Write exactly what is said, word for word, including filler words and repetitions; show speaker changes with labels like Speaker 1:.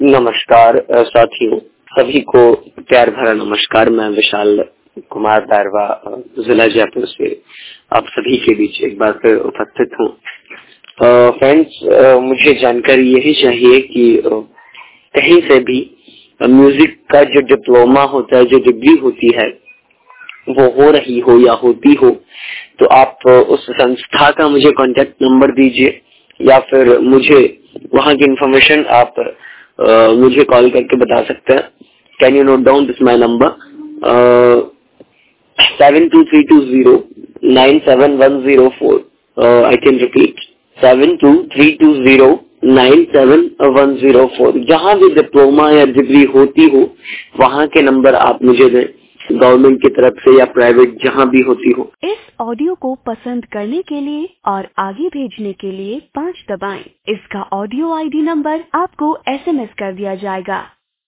Speaker 1: नमस्कार अ, साथियों, सभी को प्यार भरा नमस्कार। मैं विशाल कुमार दारवा अ, जिला जयपुर से आप सभी के बीच एक बार फिर उपस्थित हूँ। फ्रेंड्स, मुझे जानकारी यही चाहिए कि अ, कहीं से भी अ, म्यूजिक का जो डिप्लोमा होता है, जो डिग्री होती है, वो हो रही हो या होती हो, तो आप अ, उस संस्था का मुझे कांटेक्ट नंबर दीजिए या फिर मुझे वहाँ की इंफॉर्मेशन आप uh, मुझे कॉल करके बता सकते हैं। Can you note down this my number seven two three two zero nine seven one zero four. I can repeat seven two three two zero nine seven one zero four. जहाँ भी diploma या degree होती हो वहाँ के number आप मुझे दें, गवर्नमेंट की तरफ से या प्राइवेट, जहाँ भी होती हो।
Speaker 2: इस ऑडियो को पसंद करने के लिए और आगे भेजने के लिए पाँच दबाएं। इसका ऑडियो आईडी नंबर आपको एसएमएस कर दिया जाएगा।